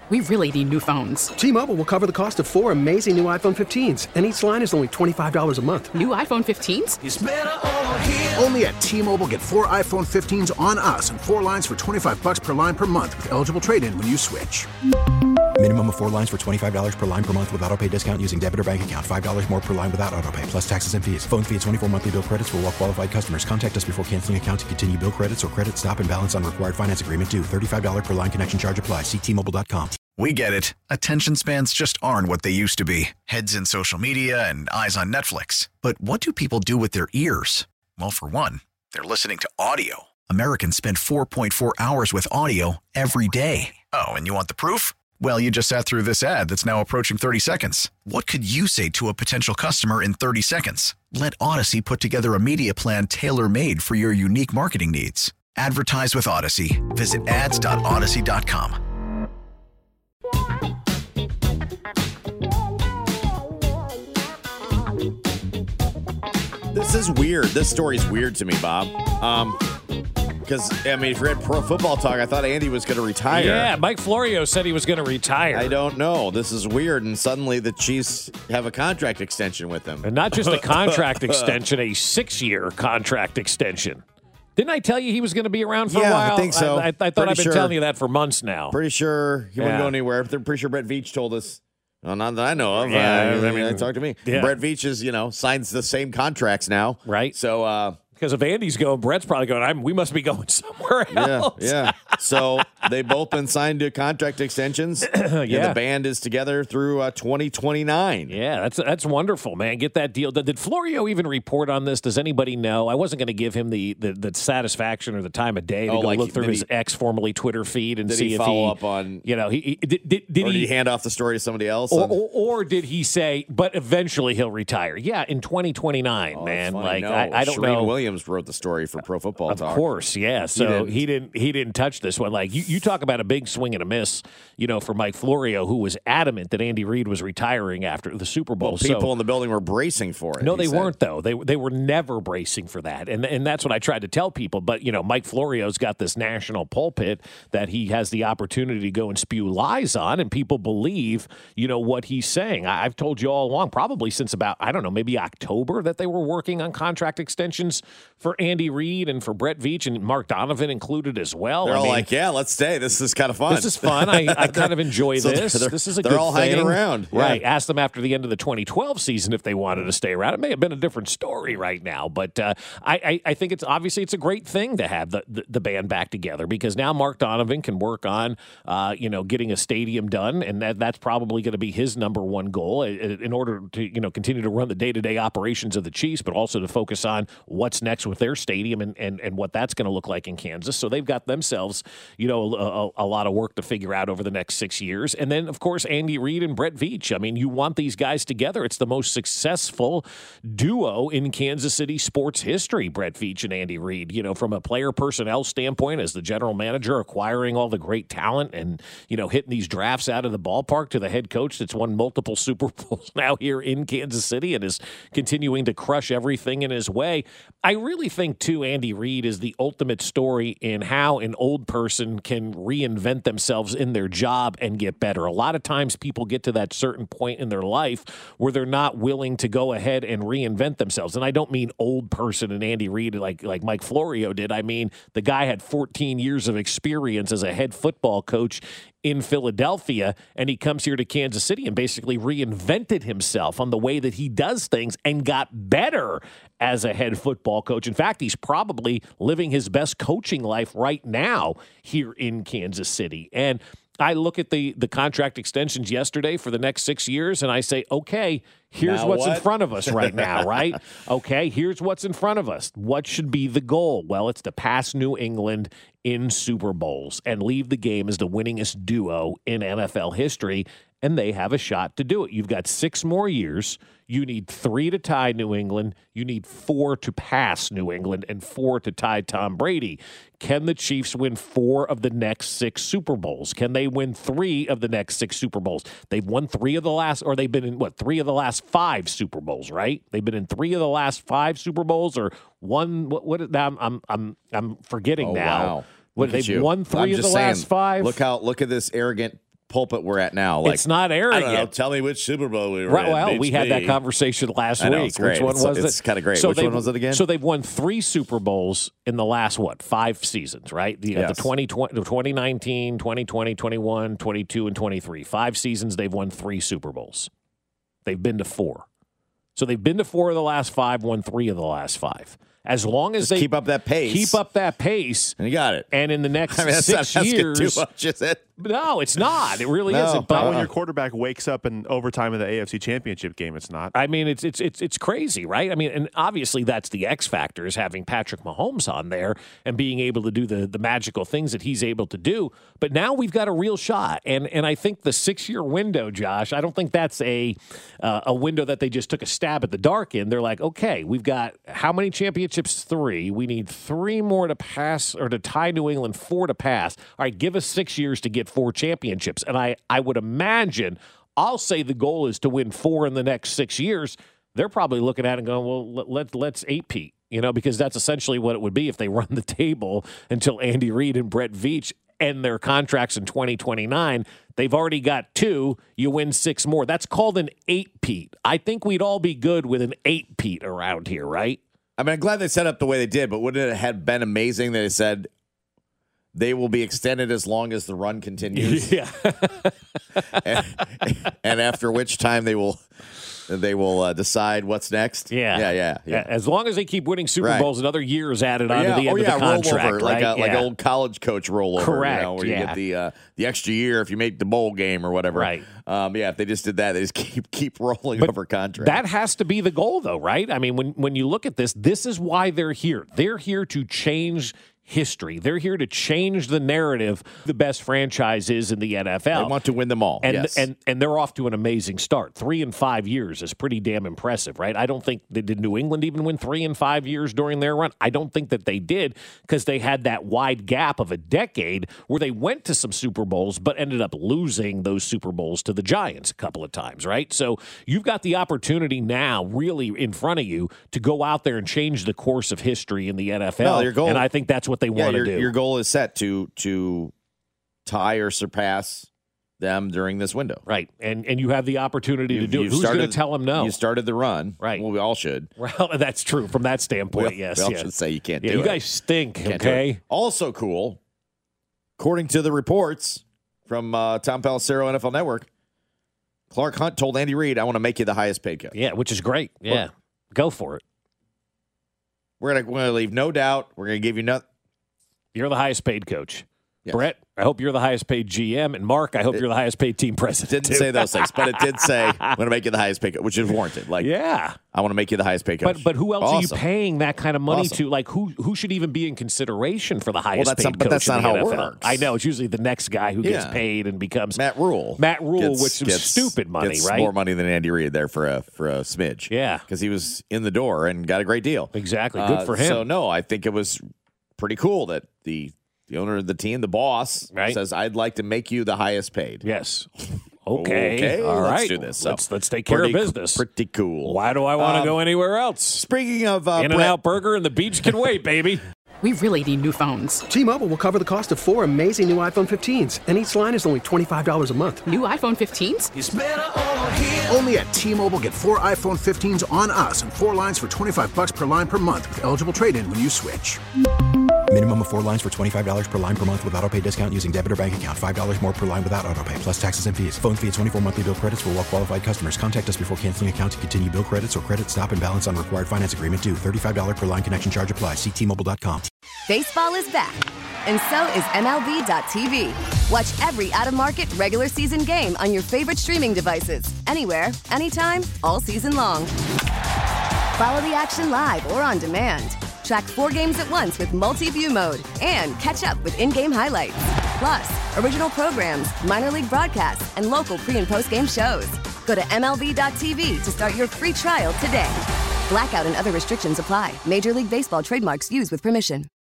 we really need new phones. T-Mobile will cover the cost of 4 amazing new iPhone 15s, and each line is only $25 a month. New iPhone 15s? It's better over here. Only at T-Mobile, get 4 iPhone 15s on us and 4 lines for $25 per line per month with eligible trade-in when you switch. Minimum of 4 lines for $25 per line per month with autopay discount using debit or bank account. $5 more per line without autopay, plus taxes and fees. Phone fee at 24 monthly bill credits for well-qualified customers. Contact us before canceling account to continue bill credits or credit stop and balance on required finance agreement due. $35 per line connection charge applies. See T-Mobile.com. We get it. Attention spans just aren't what they used to be. Heads in social media and eyes on Netflix. But what do people do with their ears? Well, for one, they're listening to audio. Americans spend 4.4 hours with audio every day. Oh, and you want the proof? Well, you just sat through this ad that's now approaching 30 seconds. What could you say to a potential customer in 30 seconds? Let Odyssey put together a media plan tailor-made for your unique marketing needs. Advertise with Odyssey. Visit ads.odyssey.com. This is weird. This story's weird to me, Bob. Because, I mean, if you read Pro Football Talk, I thought Andy was going to retire. Yeah, Mike Florio said he was going to retire. I don't know. This is weird, and suddenly the Chiefs have a contract extension with him. And not just a contract extension, a 6-year contract extension. Didn't I tell you he was going to be around for a while? I think so. I thought I've been telling you that for months now. Pretty sure he wouldn't go anywhere. I'm pretty sure Brett Veach told us. Well, not that I know of. Yeah, I mean, talk to me. Yeah. Brett Veach is, signs the same contracts now. Right. So, because if Andy's going, Brett's probably going, we must be going somewhere else. Yeah. So they've both been signed to contract extensions. And the band is together through 2029. Yeah, that's wonderful, man. Get that deal. Did Florio even report on this? Does anybody know? I wasn't going to give him the satisfaction or the time of day to go look through his formerly Twitter feed and see if he follow up on. Did he hand off the story to somebody else? Or did he say, but eventually he'll retire? Yeah, in 2029, man. Like no. I don't Shereen know. Williams wrote the story for Pro Football Talk. Of course, yeah. So he didn't touch this one. Like you talk about a big swing and a miss, for Mike Florio, who was adamant that Andy Reid was retiring after the Super Bowl. Well, people in the building were bracing for it. No, they weren't though. They were never bracing for that, and that's what I tried to tell people. But Mike Florio's got this national pulpit that he has the opportunity to go and spew lies on, and people believe what he's saying. I've told you all along, probably since about maybe October, that they were working on contract extensions for Andy Reid and for Brett Veach and Mark Donovan included as well. They're all like, yeah, let's stay. This is kind of fun. This is fun. I kind of enjoy this. This is a good thing. They're all hanging around. Right. Asked them after the end of the 2012 season if they wanted to stay around. It may have been a different story right now, but I think it's a great thing to have the band back together because now Mark Donovan can work on, getting a stadium done, and that's probably going to be his number one goal in order to, continue to run the day-to-day operations of the Chiefs, but also to focus on what's next with their stadium and what that's going to look like in Kansas. So they've got themselves, a lot of work to figure out over the next 6 years. And then, of course, Andy Reid and Brett Veach. I mean, you want these guys together. It's the most successful duo in Kansas City sports history, Brett Veach and Andy Reid. From a player personnel standpoint, as the general manager, acquiring all the great talent and, hitting these drafts out of the ballpark, to the head coach that's won multiple Super Bowls now here in Kansas City and is continuing to crush everything in his way. I really think, too, Andy Reid is the ultimate story in how an old person can reinvent themselves in their job and get better. A lot of times people get to that certain point in their life where they're not willing to go ahead and reinvent themselves. And I don't mean old person and Andy Reid like Mike Florio did. I mean, the guy had 14 years of experience as a head football coach in Philadelphia, and he comes here to Kansas City and basically reinvented himself on the way that he does things and got better as a head football coach. In fact, he's probably living his best coaching life right now here in Kansas City. And I look at the contract extensions yesterday for the next 6 years, and I say, okay, here's what's in front of us right now, right? Okay, here's what's in front of us. What should be the goal? Well, it's to pass New England in Super Bowls and leave the game as the winningest duo in NFL history, and they have a shot to do it. You've got 6 more years. You need 3 to tie New England. You need 4 to pass New England and 4 to tie Tom Brady. Can the Chiefs win 4 of the next 6 Super Bowls? Can they win 3 of the next 6 Super Bowls? They've won 3 of the last, or they've been in 3 of the last 5 Super Bowls, right? They've been in 3 of the last 5 Super Bowls, or one. What? I'm forgetting now. Wow. What, they've won 3 of the last 5. Look at this arrogant pulpit we're at now. Like, it's not arrogant. I don't know, tell me which Super Bowl we were right, in. well, we had that conversation last I know, week. it's great. Which one was it? It's kind of great. So which one was it again? So they've won 3 Super Bowls in the last, 5 seasons, right? The 2019, 2020, 21, 22, and 23. 5 seasons, they've won 3 Super Bowls. They've been to 4. So they've been to 4 of the last 5, won 3 of the last 5. As long as they keep up that pace. And you got it. And in the next that's 6 not years. too much, is it? No, it's not. It really isn't. But when your quarterback wakes up in overtime of the AFC Championship game, it's not. I mean, it's crazy, right? I mean, and obviously that's the X factor is having Patrick Mahomes on there and being able to do the magical things that he's able to do. But now we've got a real shot, and I think the 6-year window, Josh, I don't think that's a window that they just took a stab at the dark in. They're like, okay, we've got how many championships? 3. We need 3 more to pass or to tie New England, 4 to pass. All right, give us 6 years to get 4 championships. And I would imagine, I'll say the goal is to win 4 in the next 6 years. They're probably looking at it and going, well, let's 8-peat, because that's essentially what it would be if they run the table until Andy Reid and Brett Veach end their contracts in 2029. They've already got 2. You win 6 more. That's called an 8-peat. I think we'd all be good with an 8-peat around here, right? I mean, I'm glad they set up the way they did, but wouldn't it have been amazing that they said they will be extended as long as the run continues? Yeah. and after which time they will decide what's next. Yeah. As long as they keep winning Super Bowls, another year is added on to the end of the contract. Rollover, right? like old college coach rollover. Correct. Where you get the extra year if you make the bowl game or whatever. Right. If they just did that, they just keep rolling over contracts. That has to be the goal, though, right? I mean, when you look at this is why they're here. They're here to change history. They're here to change the narrative. The best franchise is in the NFL. They want to win them all. And, yes. and they're off to an amazing start. 3 in 5 years is pretty damn impressive, right? I don't think did New England even win 3 in 5 years during their run? I don't think that they did because they had that wide gap of a decade where they went to some Super Bowls but ended up losing those Super Bowls to the Giants a couple of times, right? So you've got the opportunity now really in front of you to go out there and change the course of history in the NFL. No, your goal, and I think that's what they want to do. Your goal is set to tie or surpass them during this window. Right. And you have the opportunity to do it. Who's going to tell them no? You started the run. Right. Well, we all should. Well, that's true. From that standpoint, yes. We all should say you can't do it. You guys stink, Can't okay? Also cool, according to the reports from Tom Pelissero, NFL Network, Clark Hunt told Andy Reid, I want to make you the highest paid coach. Yeah, which is great. Yeah. Go for it. We're going to leave no doubt. We're going to give you nothing. You're the highest paid coach. Yes. Brett, I hope you're the highest paid GM. And Mark, I hope you're the highest paid team president. Didn't say those things, but it did say, I'm going to make you the highest paid coach, which is warranted. Like, yeah. I want to make you the highest paid coach. But who else are you paying that kind of money Awesome. to? Like, who should even be in consideration for the highest paid coach but that's in not the how NFL? it works. I know. It's usually the next guy who gets paid and becomes Matt Rule. Which is stupid money, gets right? More money than Andy Reid there for a smidge. Yeah. Because he was in the door and got a great deal. Exactly. Good for him. So, no, I think it was pretty cool that the owner of the team, the boss, says, I'd like to make you the highest paid. Yes. Okay. All let's right. do this. Let's take care of business. Pretty cool. Why do I want to go anywhere else? Speaking of In-N-Out Burger and the beach can wait, baby. We really need new phones. T-Mobile will cover the cost of 4 amazing new iPhone 15s, and each line is only $25 a month. New iPhone 15s? It's better over here. Only at T-Mobile, get 4 iPhone 15s on us and 4 lines for $25 per line per month with eligible trade-in when you switch. Minimum of 4 lines for $25 per line per month with autopay discount using debit or bank account. $5 more per line without autopay, plus taxes and fees. Phone fee at 24 monthly bill credits for well-qualified customers. Contact us before canceling account to continue bill credits or credit stop and balance on required finance agreement due. $35 per line connection charge applies. See T-Mobile.com. Baseball is back, and so is MLB.tv. Watch every out-of-market, regular season game on your favorite streaming devices. Anywhere, anytime, all season long. Follow the action live or on demand. Track 4 games at once with multi-view mode and catch up with in-game highlights. Plus, original programs, minor league broadcasts, and local pre- and post-game shows. Go to MLB.tv to start your free trial today. Blackout and other restrictions apply. Major League Baseball trademarks used with permission.